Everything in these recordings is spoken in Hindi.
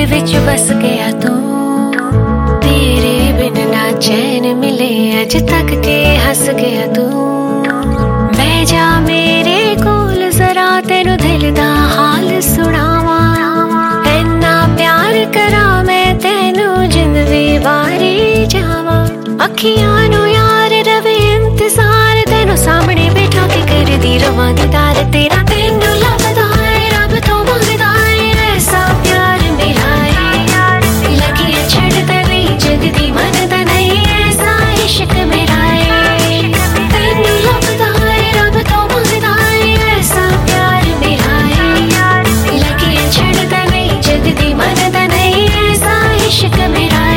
दिल विच बस गया तू, तेरे बिन ना चैन मिले अज तक के हस गया तू। बह जा मेरे कोल जरा तेनू दिल दा हाल सुनावा, इन्ना प्यार करा मैं तेनू जिंदगी वारी जावा। अखियां नू यार रवे इंतजार, तेनू सामने बैठा के कर दी रवां दीदार तेरा। तेनू लभदा है रब तो मंगदा है ऐसा प्यार मेरा है, लगिया छड़दा नहीं जगदी मनदा नहीं ऐसा इश्क मेरा है। तेनू लभदा है रब तो मंगदा है ऐसा प्यार मेरा है, लगिया छड़दा नहीं जगदी मनदा नहीं ऐसा इश्क मेरा है।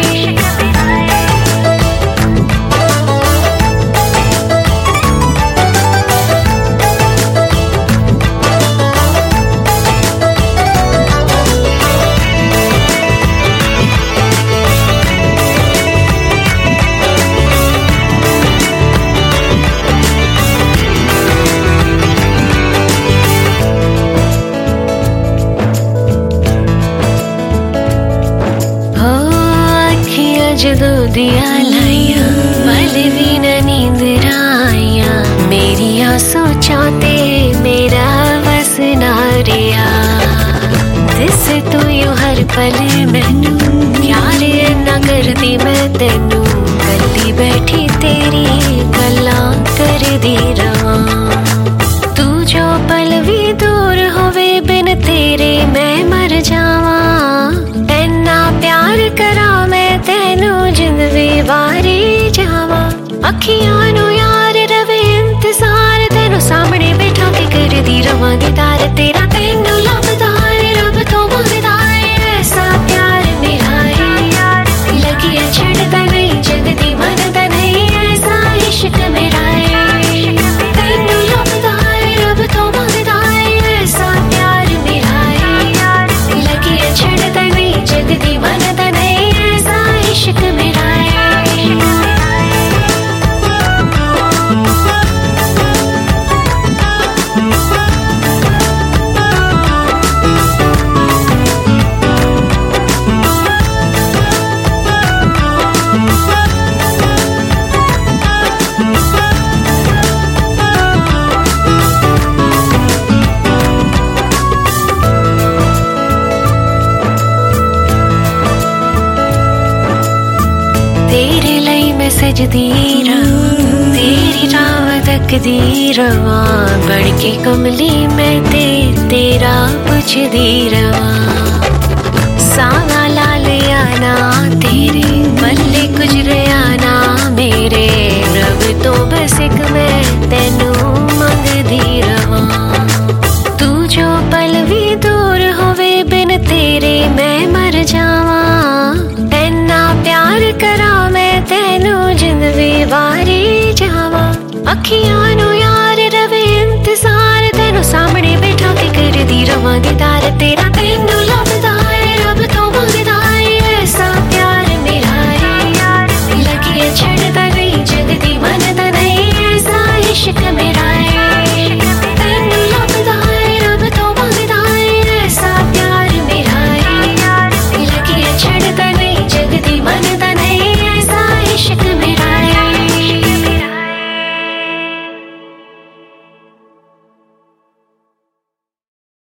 जदों दिया लाइया पल भी न नींद आइया, मेरिया सोचां ते मेरा बस ना रिया। दिस तू यू हर पल मैनू प्यार ना करदी मैं तेनू, गली बैठी तेरी गल्लां करदी रवां। तू जो पल भी दूर होवे बिन तेरे मैं मर जावां, इन्ना प्यार करा मैं तेनू जिंदगी वारी जावा। अखियां नू यार रवे इंतजार, तेनू सामने बैठा के कर दी रवां दीदार तेरा। तेनू लभदा है रब तो मंगदा है ऐसा प्यार मेरा है, लगिया छड़दा नहीं जगदी मनदा नहीं ऐसा इश्क मेरा है। तेनू लभदा है रब तो मंगदा है ऐसा प्यार मेरा है, लगिया छड़दा नहीं जगदी मनदा नहीं ऐसा इश्क मेरा है। तेरे लई मैं सजदी रवां, तेरी राह तकदी रवां, बन के कमली मैं तेरा पुछदी रवां। सावा ला लिया ना तेरे पल्ले गुजरिया ना मेरे, रब तो बस एक मैं तेनू मंगदी रवां। तू जो पल भी दूर होवे बिन तेरे मैं मर जावां, इन्ना प्यार करा मैं तेनू जिंदगी वारी जावा। अखियां नू यार रवे इंतजार, तेनू सामने बैठा के कर दी रवां दीदार तेरा। तेनू